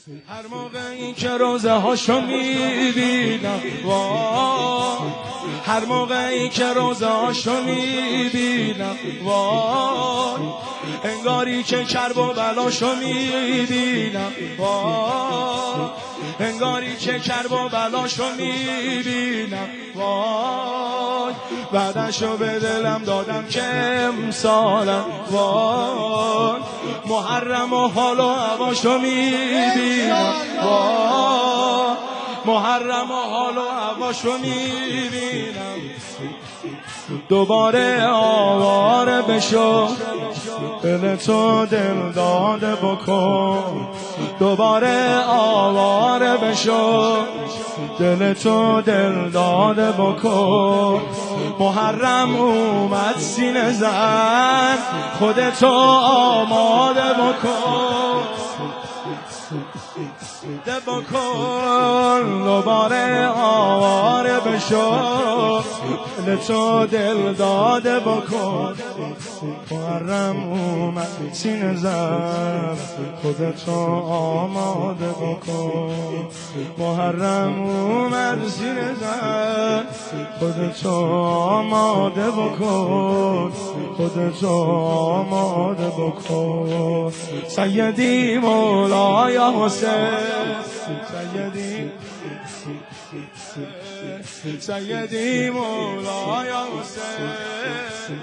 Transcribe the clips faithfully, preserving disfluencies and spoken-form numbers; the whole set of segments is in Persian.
هر موقعی که روزه هاشو میبینم وای، هر موقعی که روزه هاشو میبینم وای، انگاری که کرب و بلاشو میبینم وای، انگاری که کرب و بلاشو میبینم وای، بعدشو به دلم دادم که امسالم وای، محرم و حال و هواشو میبینم وای، محرم و حال و هواشو میبینم. دوباره آواره بشو دل تو دل داده بکن، دوباره آواره بشو دل تو دل داده بکن. محرم اومد سینه زن خودتو آماده بکن، ده بکن دوباره آواره بشو دل تو دل داده بکن. محرم اومد سینه زن خودتو آماده بکن، محرم اومد سینه زن خودتو آماده بکن، خودتو آماده بکن. سیدی مولای حسین، سیدی سیدی مولای حسین،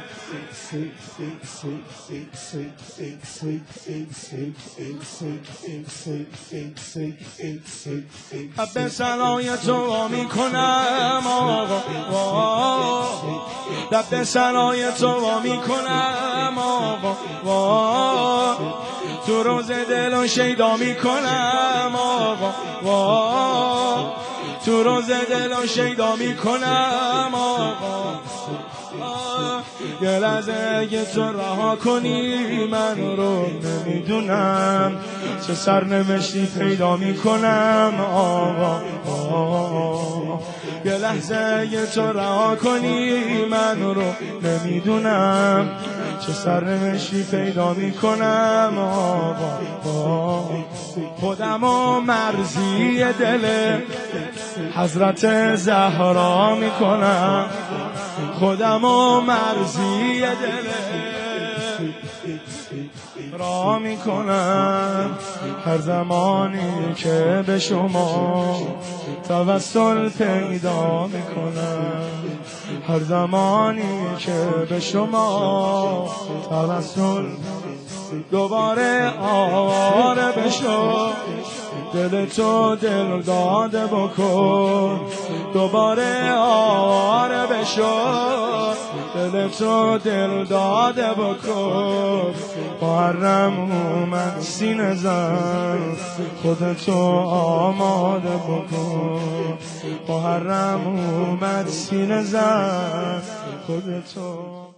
به سنای تو وا میکنم آقا، به سنای تو وا میکنم آقا، تو روز دل شیدا میکنم آقا، تو روز دل شیدا میکنم آقا. یه لحظه اگه تو رها کنی من رو نمیدونم چه سرنوشتی پیدا میکنم آقا. یه لحظه اگه تو رها کنی من رو نمیدونم چه سرنوشتی پیدا میکنم آقا. خودم و مرزی دل حضرت زهرا میکنم، خودم و مرزی دل را میکنم. هر زمانی که به شما توسل پیدا میکنم، هر زمانی که به شما توسل. دوباره آواره بشو دل تو دل داده بکن، دوباره آواره بشو دل تو دل داده بکن. محرم اومد سینه زن خودتو آماده بکن، محرم اومد سینه زن خودتو